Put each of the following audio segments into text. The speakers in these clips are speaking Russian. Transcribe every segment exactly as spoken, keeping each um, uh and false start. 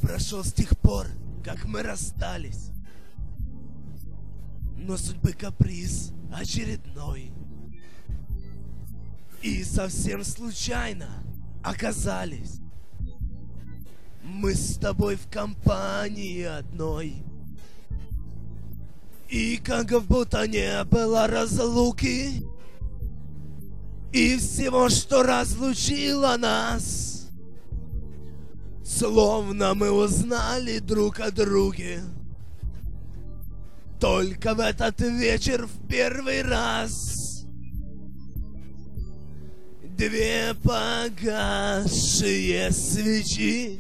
прошел с тех пор, как мы расстались, но судьбы каприз очередной. И совсем случайно оказались мы с тобой в компании одной. И как будто не было разлуки и всего, что разлучило нас, словно мы узнали друг о друге только в этот вечер в первый раз. Две погасшие свечи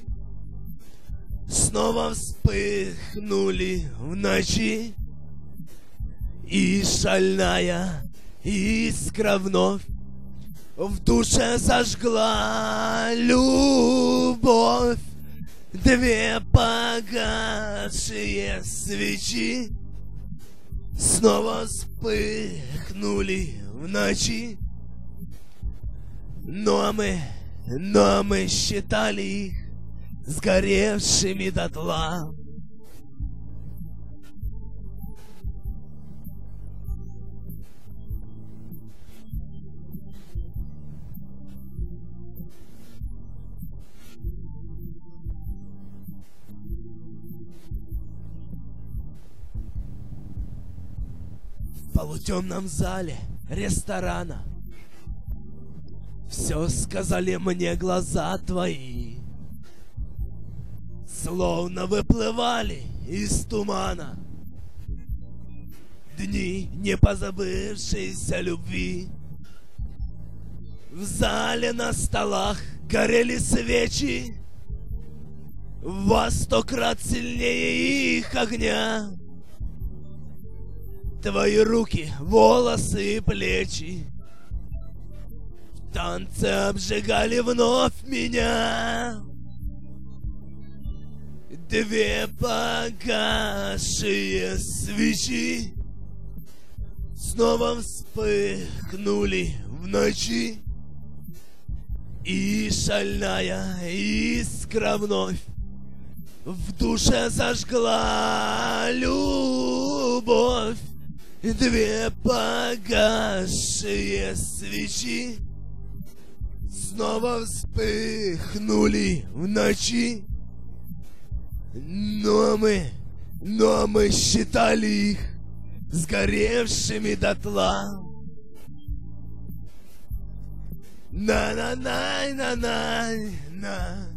снова вспыхнули в ночи, и шальная искра вновь в душе зажгла любовь. Две погасшие свечи снова вспыхнули в ночи, но мы, но мы считали их сгоревшими дотла. В полутемном зале ресторана все сказали мне глаза твои, словно выплывали из тумана дни непозабывшейся любви. В зале на столах горели свечи во сто крат сильнее их огня. Твои руки, волосы и плечи в танце обжигали вновь меня. Две погасшие свечи снова вспыхнули в ночи, и шальная искра вновь в душе зажгла любовь. Две погасшие свечи снова вспыхнули в ночи, но мы, но мы считали их сгоревшими дотла. На-на-на-на-на-на.